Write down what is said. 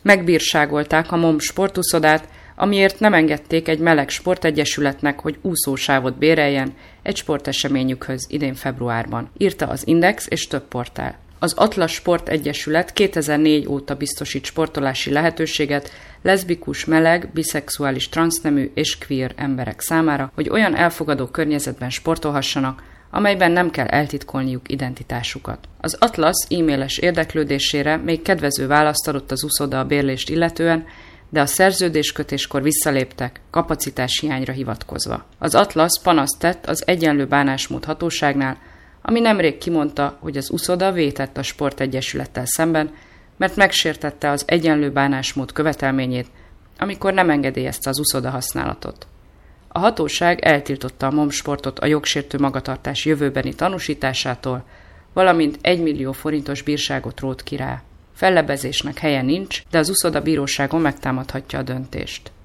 Megbírságolták a MOM sportuszodát, amiért nem engedték egy meleg sportegyesületnek, hogy úszósávot béreljen egy sporteseményükhöz idén februárban, írta az Index és több portál. Az Atlas Sportegyesület 2004 óta biztosít sportolási lehetőséget leszbikus, meleg, biszexuális, transznemű és queer emberek számára, hogy olyan elfogadó környezetben sportolhassanak, amelyben nem kell eltitkolniuk identitásukat. Az Atlasz e-mailes érdeklődésére még kedvező választ adott az uszoda a bérlést illetően, de a szerződéskötéskor visszaléptek, kapacitáshiányra hivatkozva. Az Atlasz panaszt tett az Egyenlő Bánásmód Hatóságnál, ami nemrég kimondta, hogy az uszoda vétett a sportegyesülettel szemben, mert megsértette az egyenlő bánásmód követelményét, amikor nem engedélyezte az uszoda használatot. A hatóság eltiltotta a MOM sportot a jogsértő magatartás jövőbeni tanúsításától, valamint 1 millió forintos bírságot rótt ki rá. Fellebbezésnek helye nincs, de az uszoda bíróságon megtámadhatja a döntést.